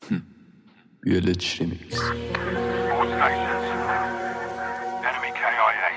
Village Remix. All stations. Enemy KIA.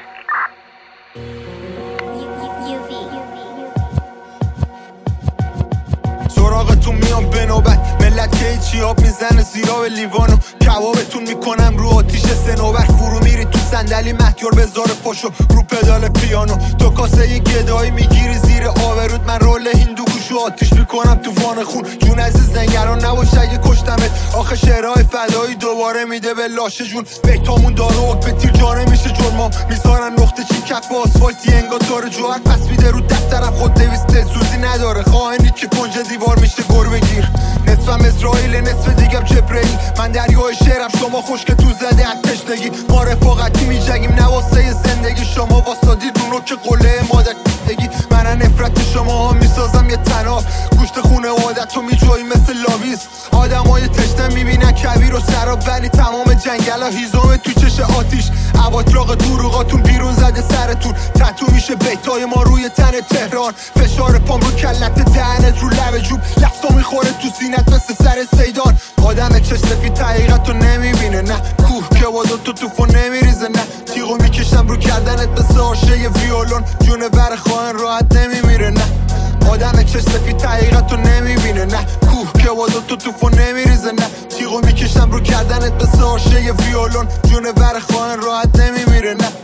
سراغتون میام به نوبت ملت که هیچی آب میزنه زیرا به لیوانو کبابتون میکنم رو آتیش سنوبر فرو میری تو صندلی مهیار بذار پاشو رو پدال پیانو تو کاسه یه گدایی میگیری زیر آبرود من رول هندو گوشو آتیش میکنم تو وان خون جون عزیز نگران نباش اگه کشتمت آخه شعرهای فدایی دوباره میده به لاشه جون بیتامون داره حکم تیر جانه میشه جرما میذارن نقطه چین کف آسفالتی انگار داره جوهر پس میده رو دفترم خود دویست سوزی نداره خواهنی که کنج دیوار میشه گربه گیر نصفم اسرائیل نصف دیگم جبرئیل من دریای شعرم شما خوش که تو زده از تشنگی ما رفاقتی میجنگیم نواسه زندگی شما واسادید اونو که قله مادر بگی من نفرت شما ها میسازم یه تناب گوشت خونه عادت رو میجویی مثل لابیز آدم های تشنه میبینن کبیر و سراب ولی تمام جنگل ها هیزمه تو چش آتیش عباطراق دروغاتون بیرون زده سرتون تتو میشه بیتای ما روی تن تهران فشار پام رو کلت دهنت رو لب جوب لفظا میخوره تو سینت مثل سر سیدان آدم چش سفید حقیقت رو نمیبینه نه کوه که وادو تو توفو نمیریزه نه تیغو میکشم رو کردنت مثل آشه ویولون جون بر خواهن راحت نمیمیره نه آدم چش سفید حقیقت رو نمیبینه نه کوه که وادو تو توفو نمیریزه نه تیغو میکشم رو کردنت مثل آشه ویولون جون بر خواهن راحت نمیمیره نه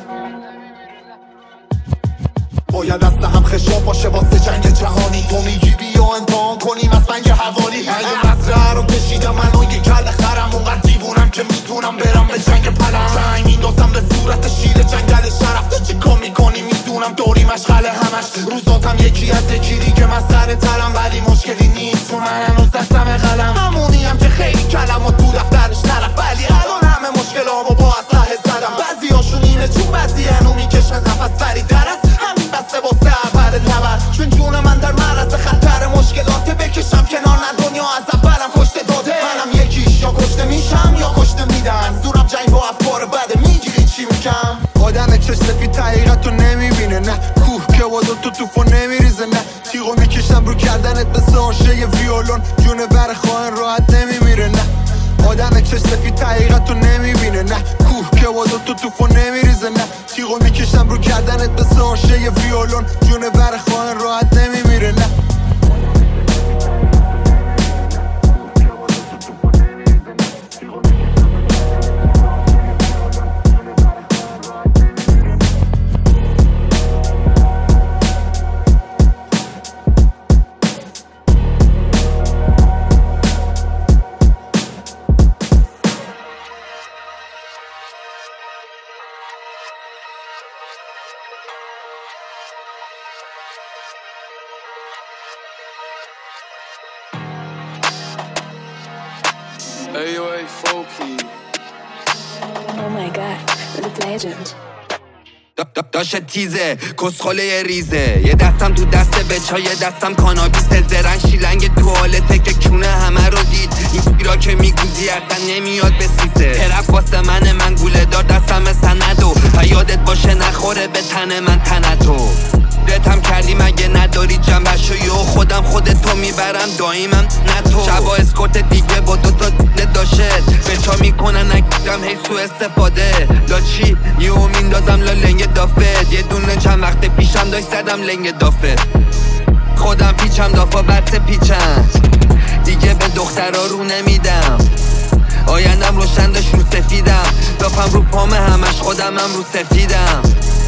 باید دست هم خشاب باشه واسه جنگ جهانی تو میگی بیا امتحان کنیم از بنگ حوالی اگه مصرعه رو کشیدم منو یه کل خرم اونقدر دیوونم که میتونم برم به جنگ پلم جنگ میندازم به صورت شیر جنگل شرف تو چی کار میکنی میدونم دوری مشغله همش روزاتم یکی از یکی دیگه من سر ترم ولی مشکلی نیست چون من هنوز دستم قلم همونیم که خیلی کلمات تو دفترش نرفت ولی الان همه مشکلامو با اسلحه زدم بعضی هاشون اینه چون بعضی هنو میکشن نفس فریدر است بسته واسه اول نبر چون جون من در معرض خطر مشکلات بکشم کنار نه دنیا از اولم کشته داده منم یکیش یا کشته میشم یا کشته میدن زورم جنگ با افکار بده میگیری چی میگم آدم چش سفید حقیقت رو نمیبینه نه کوه که وادو تو توفو نمیریزه نه تیغو میکشم رو کردنت مثل آشه ویولون جون بر خواهن راحت نمیمیره نه آدم چش سفید حقیقت رو نمیبینه نه کوه که وادو تو توفو نمیریزه نه تیغو میکشم رو کردنت مثل آشه ویولون جون بر خواهن راحت نمیمیره نه AOA Folky. Oh my god, the legend. داشه تیزه کسخله ریزه یه دستم تو دست بچا یه دستم کانابیس زرن شیلنگ توالته که کونه همه رو دید این پیرا که میگوزی اصلا نمیاد به سیسه طرف واسه من گوله دار دستم سندو یادت باشه نخوره به تن من تنتو رتم کردی مگه نداری جنبشو یو خودم خودتو میبرم دایمم نه تو شبا اسکورت دیگه با دوتا داشه بچا میکنن نگیدم هی سو استفاده لاچی یهو میندازم لنگ دافت یه دونه چند وقت پیشم داشت زدم لنگ دافت خودم پیچم دافا بچه پیچم دیگه به دخترا رو نمیدم آیندم روشن داشت رو سفیدم دافم رو پامه همش خودمم رو سفیدم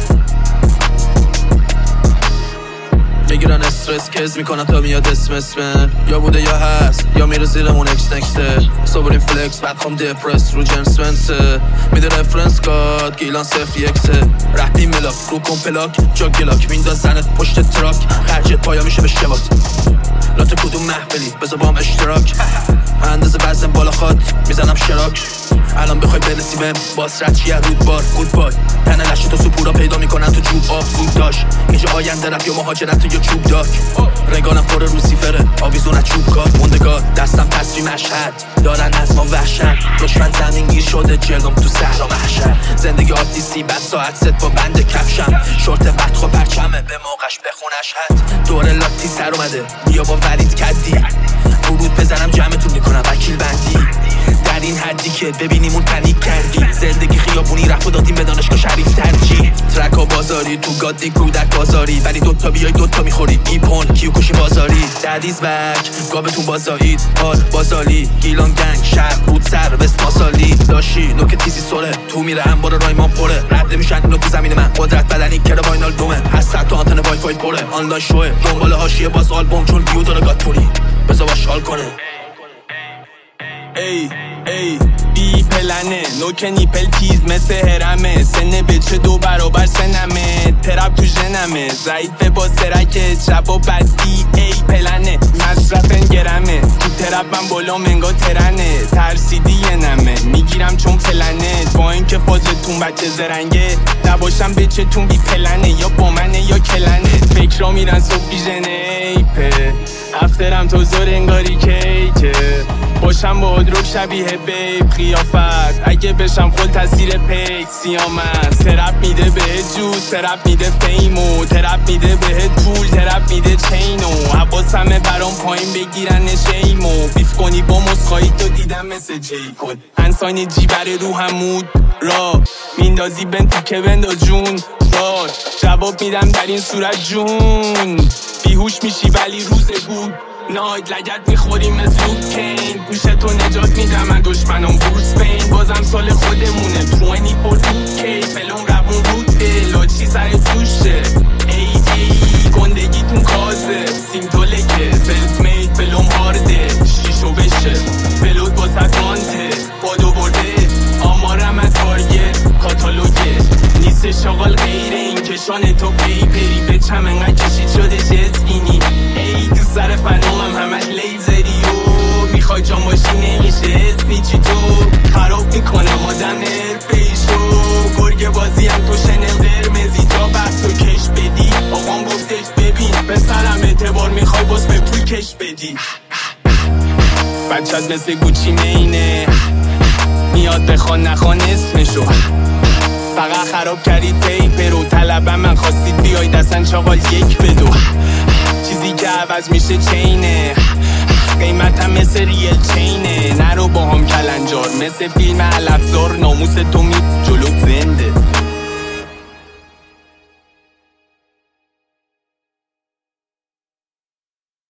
میگیرن استرس کز میکنن تا میاد اسم یا بوده یا هست یا میره زیرمون اکس نکسته صبرین فلکس بعد خوام دپرس رو جنس ونسه میده رفرنس کاد گیلان صفر یکسه رهدی ملاک رو کمپلاک جا گلاک میندازنت پشت تراک خرجت پایا میشه به شبات لات کدوم محفلی بذار با هم اشتراک اندازه بزن بالا خواد میزنم شراک الان بخوای برسی بهم باس رد چیه رود بار گود بای تنه لشی تو سپورا پیدا میکنن تو جوب آب زود داشت اینجا آینده رفت یا مهاجرت یا چوب داک رگانم پر روسیفره آویزون از چوب کار موندگار دستم تصویر مشهد دارن از ما وحشت دشمن زمین گیر شده جلوم تو صحرا محشر زندگی آرتیستی بعد ساعت ست با بند کفشم شورت بدخو پرچمه به موقعش بخونش حد دور لاتی سر اومده بیا با ولید کدی ورود بزنم جمعتون میکنم وکیل بندی که ببینیمون پنیک کردی زندگی خیابونی رفت و دادیم به دانشگاه شریف ترجیح ترک و بازاری تو گادی کودک بازاری ولی دوتا بیای دوتا میخوری ایپون کیو کشی بازاری ددیز بک گابتون بازایید حال بازالی گیلان گنگ شهر رود سر وست ماسالی داشی نوک تیزی سوره تو میره انبار رایمان پره رد نمیشن اینو تو زمین من قدرت بدنی کره واینال دومه هست تا آنتن وای فای پره آنلاین شوه دنبال حاشیه باز آلبوم چون ویو داره گاتوری بذار باش حال کنه ای بی پلنه نوک نیپل تیز مثل هرمه سنه بچه 2 برابر سنمه ترپ تو جنمه ضعیفه با سرکه شب و بدی ای پلنه مصرف گرمه تو ترپ من بالا منگا ترنه ترسیدی یه نمه میگیرم چون پلنه با اینکه فازتون بچه زرنگه نباشم بچه‌تون بی پلنه یا با منه یا کلنه فکر را میرن صبح بیژنه ایپه افترم تو زور انگاری کیکه باشم با ادروک شبیه بیب خیافت اگه بشم خل تاثیر پیک سیامت ترپ میده به جوز ترپ میده فیمو ترپ میده به پول ترپ میده چینو حواس همه برام پایین بگیرن شیمو بیف کنی با مسخایی تو دیدم مثل جی کد انسان جی بره رو همود را میندازی بنتو که بندا جون دار جواب میدم در این صورت جون بیهوش میشی ولی روزه بود ناید لگت میخوریم از لوکین گوشتو نجات میدم من دشمنم بروس بین بازم سال خودمونه 24 کی فلون روون روده لاچی سر توشه ای گندگیتون کازه سیمتولکه سلف مید فلوم هارده شیشو بشه فلوت با سکانته بادو برده آمارم از تارگت کاتالوگه نیست شاغل غیر این کشان تو پیپری به چم انقدر کشید شده جزگینی ای تو سر فنومم همش لیزری و میخوای جان باشی نمیشه اسپیچی تو خراب میکنم آدم حرفه‌ایشو گرگ بازی هم تو شنل قرمزی تا بحث و کش بدی آقام گفتش ببین پسرم اعتبار میخوای باز به پول کش بدی بچت مثل گوچی مینه میاد بخوان نخوان اسمشو فقط خراب کردید پیپر و طلبم من خواستید بیای دستن چاقال 1 به 2 چیزی که عوض میشه چینه قیمتم مثل ریل چینه نرو با هم کلنجار مثل فیلم علفزار ناموس تو می جلو زنده